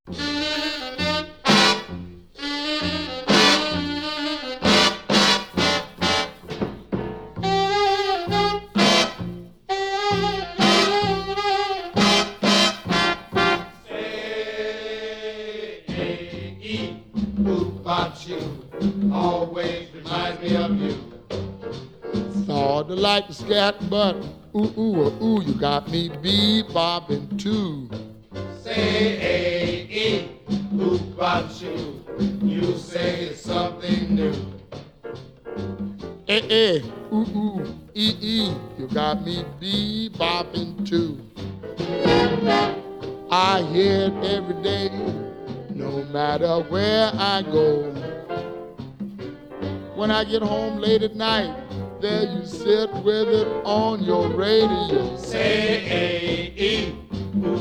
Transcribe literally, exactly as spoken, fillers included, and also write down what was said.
Always reminds me of you. Sorta like the scat, but ooh, ooh, uh, ooh, you got me bebopping too. Say, A, E, who bought you? You say it's something new. Eh, eh, ooh, ooh, ee, ee, you got me bebopping too. I hear it every day, no matter where I go. When I get home late at night, there you sit with it on your radio. Say, A, E,